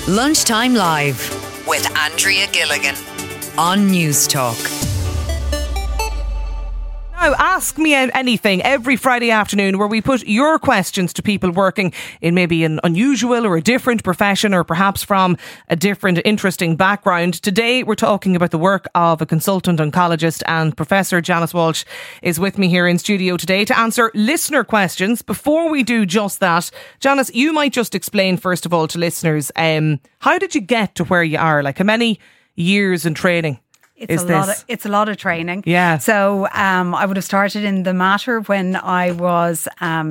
Lunchtime Live with Andrea Gilligan on News Talk. Now, Ask Me Anything every Friday afternoon, where we put your questions to people working in maybe an unusual or a different profession, or perhaps from a different interesting background. Today we're talking about the work of a consultant oncologist, and Professor Janice Walsh is with me here in studio today to answer listener questions. Before we do just that, Janice, you might just explain first of all to listeners, how did you get to where you are? Like, how many years in training? It's a lot of training. Yeah. So I would have started in the Mater when I was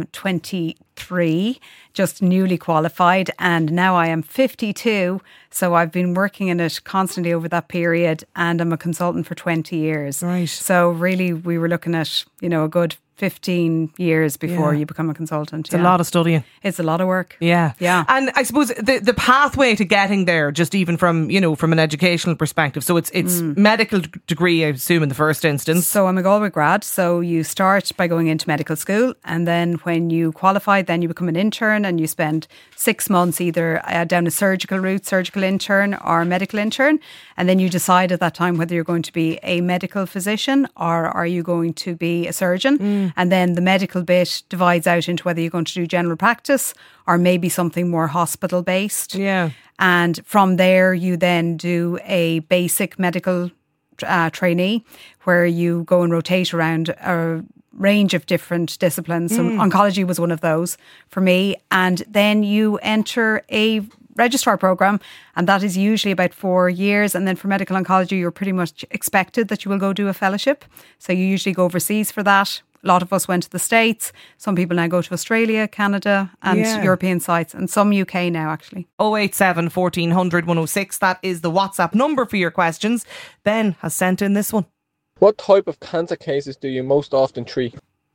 23, just newly qualified, and now I am 52. So I've been working in it constantly over that period, and I'm a consultant for 20 years. Right. So really, we were looking at, a good 15 years before you become a consultant. It's a lot of studying. It's a lot of work. Yeah. Yeah. And I suppose the pathway to getting there, just even from, from an educational perspective. So it's medical degree, I assume, in the first instance. So I'm a Galway grad. So you start by going into medical school, and then when you qualify, then you become an intern, and you spend 6 months either down a surgical route, surgical intern, or medical intern. And then you decide at that time whether you're going to be a medical physician or are you going to be a surgeon. And then the medical bit divides out into whether you're going to do general practice or maybe something more hospital based. Yeah. And from there, you then do a basic medical trainee where you go and rotate around a range of different disciplines. So oncology was one of those for me. And then you enter a registrar program, and that is usually about 4 years. And then for medical oncology, you're pretty much expected that you will go do a fellowship. So you usually go overseas for that. A lot of us went to the States. Some people now go to Australia, Canada and European sites, and some UK now actually. 087 1400 106. That is the WhatsApp number for your questions. Ben has sent in this one. What type of cancer cases do you most often treat?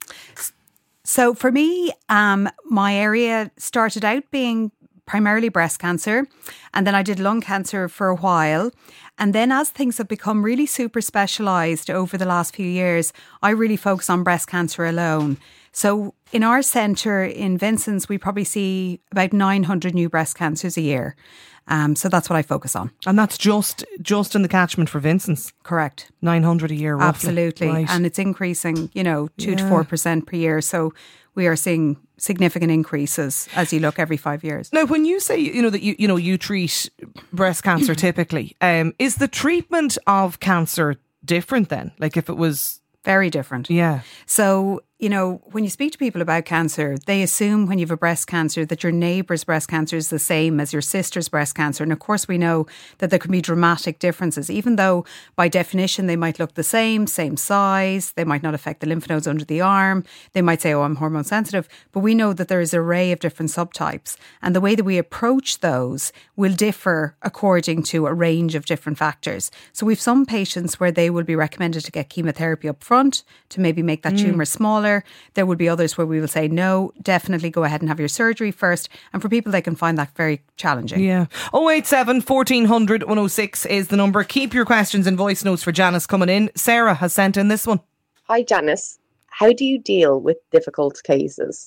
So for me, my area started out being primarily breast cancer, and then I did lung cancer for a while. And then as things have become really super specialised over the last few years, I really focus on breast cancer alone. So in our centre in Vincent's, we probably see about 900 new breast cancers a year. So that's what I focus on. And that's just in the catchment for Vincent's? Correct. 900 a year, roughly. Absolutely. Right. And it's increasing, 2 to 4% per year. So we are seeing significant increases as you look every 5 years. Now, when you say, that you treat breast cancer typically, is the treatment of cancer different then? Like if it was... Very different. Yeah. So, when you speak to people about cancer, they assume when you have a breast cancer that your neighbour's breast cancer is the same as your sister's breast cancer. And of course, we know that there can be dramatic differences, even though by definition they might look the same size. They might not affect the lymph nodes under the arm. They might say, I'm hormone sensitive. But we know that there is an array of different subtypes. And the way that we approach those will differ according to a range of different factors. So we've some patients where they will be recommended to get chemotherapy up front to maybe make that tumour smaller. There would be others where we will say, no, definitely go ahead and have your surgery first. And for people, they can find that very challenging. Yeah. 087 1400 106 is the number. Keep your questions and voice notes for Janice coming in. Sarah has sent in this one. Hi, Janice. How do you deal with difficult cases?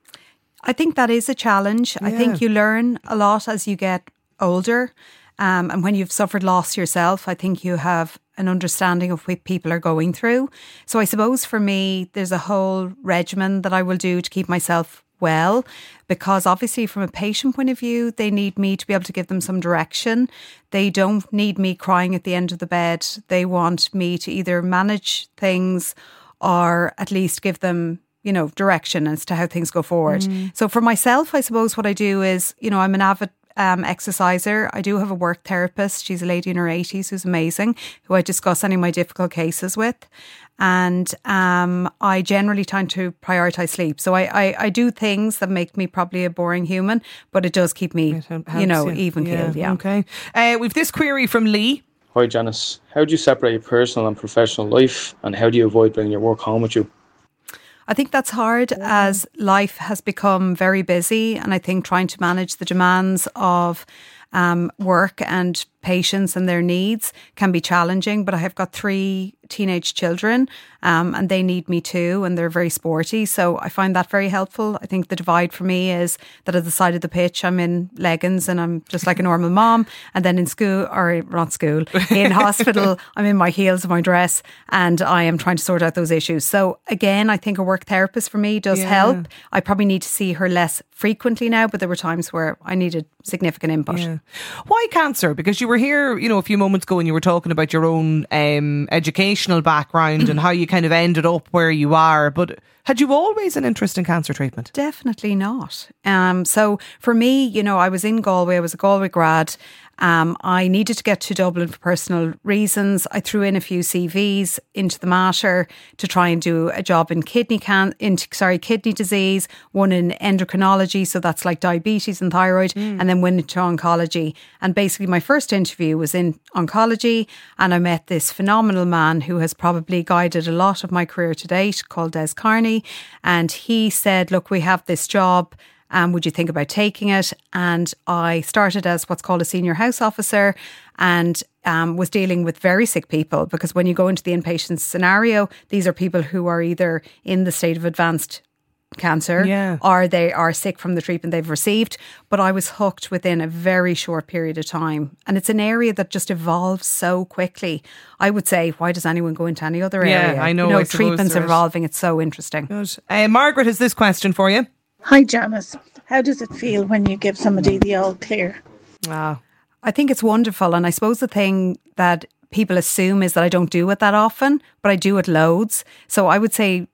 I think that is a challenge. Yeah. I think you learn a lot as you get older. And when you've suffered loss yourself, I think you have an understanding of what people are going through. So I suppose for me, there's a whole regimen that I will do to keep myself well, because obviously from a patient point of view, they need me to be able to give them some direction. They don't need me crying at the end of the bed. They want me to either manage things or at least give them direction as to how things go forward. So for myself, I suppose what I do is, I'm an avid exerciser. I do have a work therapist. She's a lady in her 80s who's amazing, who I discuss any of my difficult cases with. And I generally tend to prioritise sleep. So I do things that make me probably a boring human, but it does keep me, even keeled. Yeah. Okay. We've this query from Lee. Hi, Janice. How do you separate your personal and professional life, and how do you avoid bringing your work home with you? I think that's hard as life has become very busy, and I think trying to manage the demands of work and patients and their needs can be challenging, but I have got 3 teenage children and they need me too, and they're very sporty, so I find that very helpful. I think the divide for me is that at the side of the pitch I'm in leggings and I'm just like a normal mom, and then in school, or not school, in hospital I'm in my heels and my dress and I am trying to sort out those issues. So again, I think a work therapist for me does help. I probably need to see her less frequently now, but there were times where I needed significant input. Why cancer? Because you were here, a few moments ago and you were talking about your own educational background and how you kind of ended up where you are. But had you always an interest in cancer treatment? Definitely not. So for me, I was in Galway. I was a Galway grad. I needed to get to Dublin for personal reasons. I threw in a few CVs into the Mater to try and do a job in kidney disease, one in endocrinology, so that's like diabetes and thyroid, and then went into oncology. And basically my first interview was in oncology, and I met this phenomenal man who has probably guided a lot of my career to date, called Des Carney. And he said, look, we have this job. Would you think about taking it? And I started as what's called a senior house officer and was dealing with very sick people, because when you go into the inpatient scenario, these are people who are either in the state of advanced cancer or they are sick from the treatment they've received. But I was hooked within a very short period of time. And it's an area that just evolves so quickly. I would say, why does anyone go into any other area? I know. Treatment's evolving. It's so interesting. Margaret has this question for you. Hi, Janice. How does it feel when you give somebody the all clear? I think it's wonderful. And I suppose the thing that people assume is that I don't do it that often, but I do it loads. So I would say,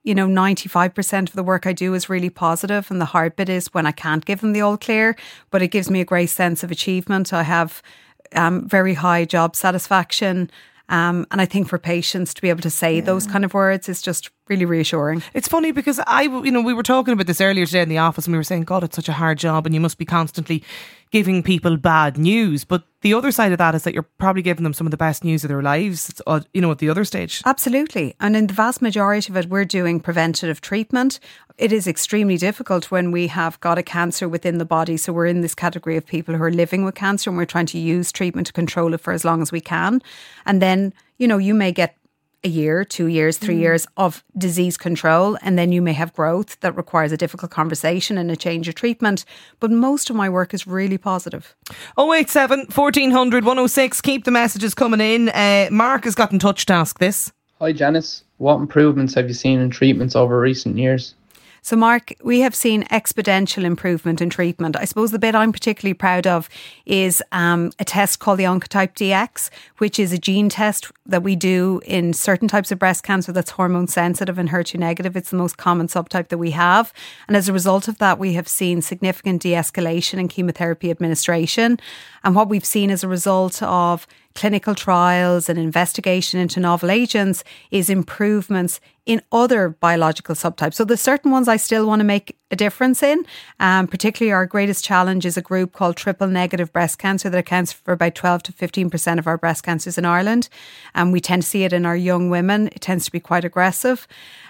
95% of the work I do is really positive, and the hard bit is when I can't give them the all clear, but it gives me a great sense of achievement. I have very high job satisfaction. And I think for patients to be able to say those kind of words is just really reassuring. It's funny because we were talking about this earlier today in the office, and we were saying, God, it's such a hard job and you must be constantly giving people bad news. But the other side of that is that you're probably giving them some of the best news of their lives, at the other stage. Absolutely. And in the vast majority of it, we're doing preventative treatment. It is extremely difficult when we have got a cancer within the body. So we're in this category of people who are living with cancer, and we're trying to use treatment to control it for as long as we can. And then, you may get a year, 2 years, 3 years of disease control, and then you may have growth that requires a difficult conversation and a change of treatment. But most of my work is really positive. 087 1400 106. Keep the messages coming in. Mark has got in touch to ask this. Hi Janice, what improvements have you seen in treatments over recent years? So Mark, we have seen exponential improvement in treatment. I suppose the bit I'm particularly proud of is a test called the Oncotype DX, which is a gene test that we do in certain types of breast cancer that's hormone sensitive and HER2 negative. It's the most common subtype that we have. And as a result of that, we have seen significant de-escalation in chemotherapy administration. And what we've seen as a result of clinical trials and investigation into novel agents is improvements in other biological subtypes. So there's certain ones I still want to make a difference in. Particularly our greatest challenge is a group called triple negative breast cancer that accounts for about 12 to 15% of our breast cancers in Ireland. And we tend to see it in our young women. It tends to be quite aggressive.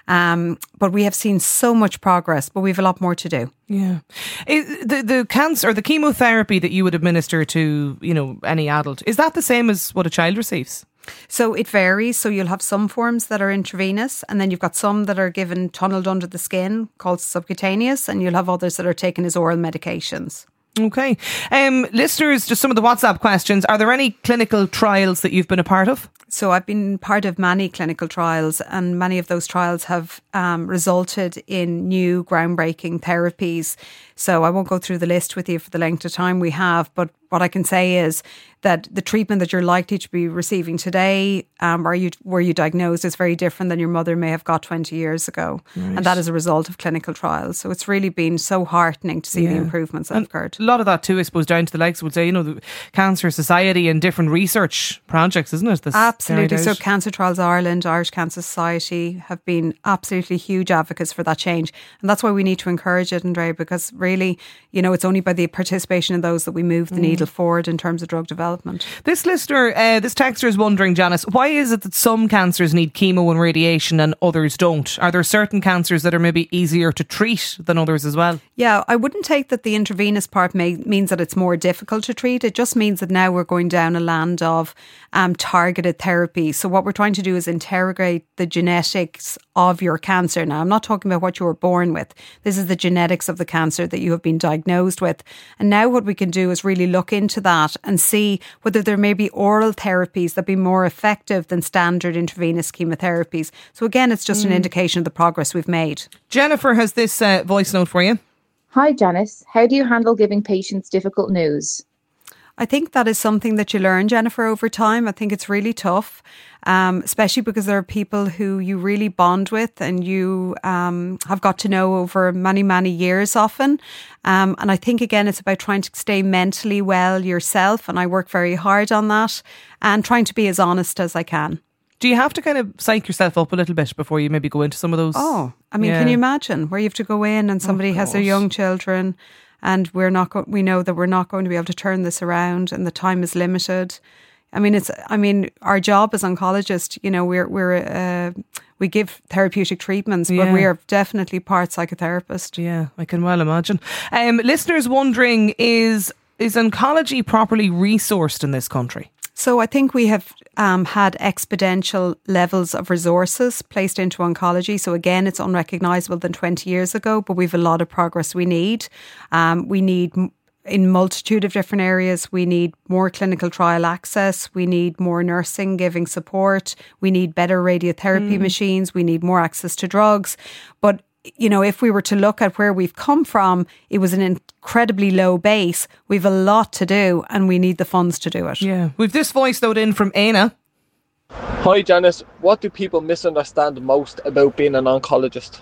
But we have seen so much progress, but we have a lot more to do. Yeah. The cancer or the chemotherapy that you would administer to, any adult, is that the same as what a child receives? So it varies. So you'll have some forms that are intravenous, and then you've got some that are given tunneled under the skin called subcutaneous, and you'll have others that are taken as oral medications. Okay. Listeners, just some of the WhatsApp questions. Are there any clinical trials that you've been a part of? So I've been part of many clinical trials, and many of those trials have resulted in new groundbreaking therapies. So I won't go through the list with you for the length of time we have, but what I can say is that the treatment that you're likely to be receiving today, were you diagnosed, is very different than your mother may have got 20 years ago. Right. And that is a result of clinical trials. So it's really been so heartening to see the improvements that have occurred. A lot of that too, I suppose, down to the likes, would say, the Cancer Society and different research projects, isn't it? Absolutely. So Cancer Trials Ireland, Irish Cancer Society have been absolutely huge advocates for that change. And that's why we need to encourage it, Andrea, because really, it's only by the participation of those that we move the needle forward in terms of drug development. development. This listener, this texter is wondering, Janice, why is it that some cancers need chemo and radiation and others don't? Are there certain cancers that are maybe easier to treat than others as well? Yeah, I wouldn't take that the intravenous part means that it's more difficult to treat. It just means that now we're going down a land of targeted therapy. So what we're trying to do is interrogate the genetics of your cancer. Now, I'm not talking about what you were born with. This is the genetics of the cancer that you have been diagnosed with. And now what we can do is really look into that and see whether there may be oral therapies that be more effective than standard intravenous chemotherapies. So again, it's just an indication of the progress we've made. Jennifer has this voice note for you. Hi, Janice. How do you handle giving patients difficult news? I think that is something that you learn, Jennifer, over time. I think it's really tough, especially because there are people who you really bond with and you have got to know over many, many years often. And I think, again, it's about trying to stay mentally well yourself. And I work very hard on that and trying to be as honest as I can. Do you have to kind of psych yourself up a little bit before you maybe go into some of those? Oh, I mean, can you imagine where you have to go in and somebody has their young children and we know that we're not going to be able to turn this around and the time is limited. I mean, our job as oncologists, you know, we give therapeutic treatments, but we are definitely part psychotherapist. Yeah, I can well imagine. Listeners wondering, is oncology properly resourced in this country? So I think we have had exponential levels of resources placed into oncology. So again, it's unrecognisable than 20 years ago, but we've a lot of progress we need. We need in multitude of different areas. We need more clinical trial access. We need more nursing giving support. We need better radiotherapy machines. We need more access to drugs. But you know, if we were to look at where we've come from, it was an incredibly low base. We've a lot to do and we need the funds to do it. Yeah. We've this voice note in from Aina. Hi Janice, what do people misunderstand most about being an oncologist?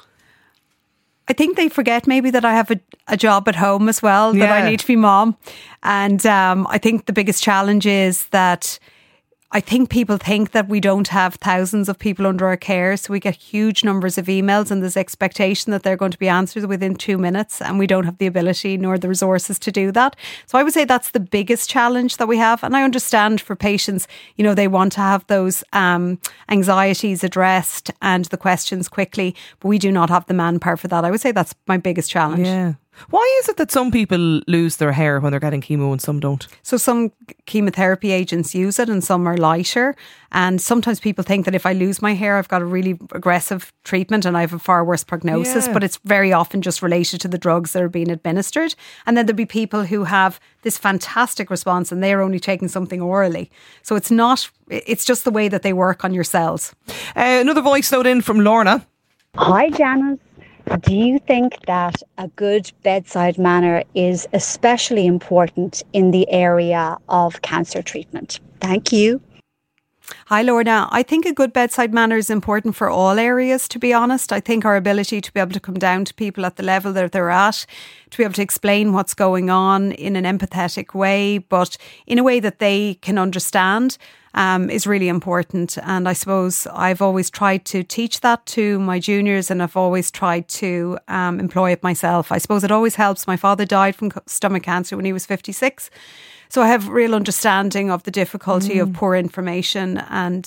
I think they forget maybe that I have a job at home as well, that I need to be mom. And I think the biggest challenge is that I think people think that we don't have thousands of people under our care. So we get huge numbers of emails and there's expectation that they're going to be answered within 2 minutes and we don't have the ability nor the resources to do that. So I would say that's the biggest challenge that we have. And I understand for patients, you know, they want to have those anxieties addressed and the questions quickly, but we do not have the manpower for that. I would say that's my biggest challenge. Yeah. Why is it that some people lose their hair when they're getting chemo and some don't? So some chemotherapy agents use it and some are lighter. And sometimes people think that if I lose my hair, I've got a really aggressive treatment and I have a far worse prognosis. But it's very often just related to the drugs that are being administered. And then there'll be people who have this fantastic response and they're only taking something orally. So it's just the way that they work on your cells. Another voice note in from Lorna. Hi, Janice. Do you think that a good bedside manner is especially important in the area of cancer treatment? Thank you. Hi, Lorna. I think a good bedside manner is important for all areas, to be honest. I think our ability to be able to come down to people at the level that they're at, to be able to explain what's going on in an empathetic way, but in a way that they can understand, is really important. And I suppose I've always tried to teach that to my juniors and I've always tried to employ it myself. I suppose it always helps. My father died from stomach cancer when he was 56. So I have real understanding of the difficulty of poor information and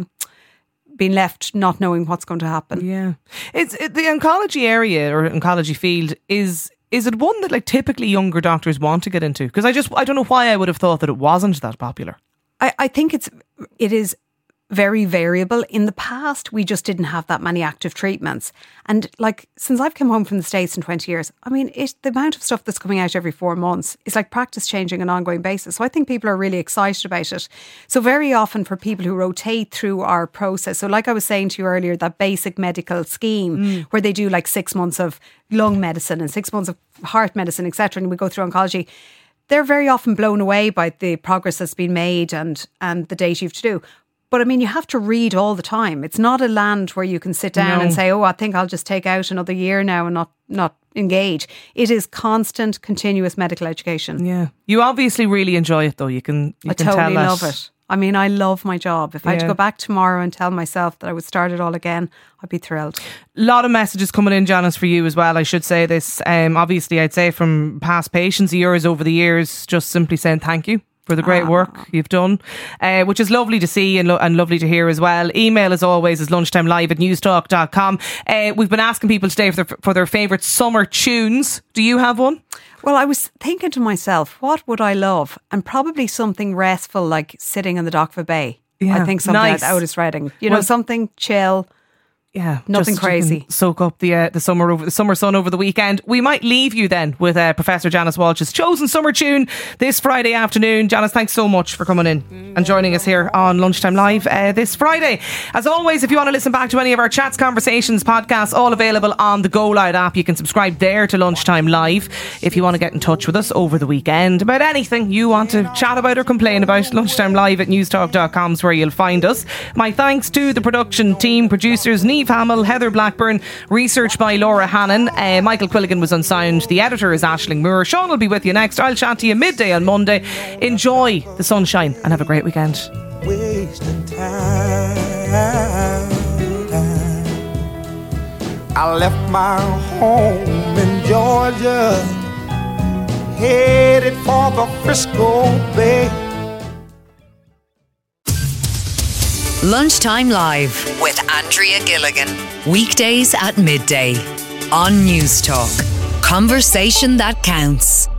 being left not knowing what's going to happen. Yeah. The oncology area or oncology field is it one that like typically younger doctors want to get into? Because I don't know why I would have thought that it wasn't that popular. I think it is very variable. In the past, we just didn't have that many active treatments. And like, since I've come home from the States in 20 years, I mean, the amount of stuff that's coming out every 4 months is like practice changing on an ongoing basis. So I think people are really excited about it. So very often for people who rotate through our process, so like I was saying to you earlier, that basic medical scheme where they do like 6 months of lung medicine and 6 months of heart medicine, etc., and we go through oncology, they're very often blown away by the progress that's been made and the data you have to do. But I mean, you have to read all the time. It's not a land where you can sit down and say, oh, I think I'll just take out another year now and not engage. It is constant, continuous medical education. Yeah. You obviously really enjoy it though. I totally love it. I mean, I love my job. If I had to go back tomorrow and tell myself that I would start it all again, I'd be thrilled. A lot of messages coming in, Janice, for you as well. I should say this. Obviously, I'd say from past patients of yours over the years, just simply saying thank you. for the great work you've done, which is lovely to see and lovely to hear as well. Email, as always, is lunchtimelive@newstalk.com. We've been asking people today for their favourite summer tunes. Do you have one? Well, I was thinking to myself, what would I love? And probably something restful, like sitting on the dock of a bay. Yeah, I think something nice. like Otis Redding. You know, something chill. Yeah, nothing crazy. Soak up the summer sun over the weekend. We might leave you then with Professor Janice Walsh's chosen summer tune this Friday afternoon. Janice, thanks so much for coming in and joining us here on Lunchtime Live this Friday. As always, if you want to listen back to any of our chats, conversations, podcasts, all available on the Go Loud app. You can subscribe there to Lunchtime Live if you want to get in touch with us over the weekend about anything you want to chat about or complain about. Lunchtime Live at newstalk.com is where you'll find us. My thanks to the production team, producers Niamh Hamill, Heather Blackburn, research by Laura Hannon. Michael Quilligan was on sound. The editor is Aisling Moore. Sean will be with you next. I'll chat to you midday on Monday. Enjoy the sunshine and have a great weekend. Wasting time. I left my home in Georgia, headed for the Frisco Bay. Lunchtime Live with Andrea Gilligan. Weekdays at midday on News Talk. Conversation that counts.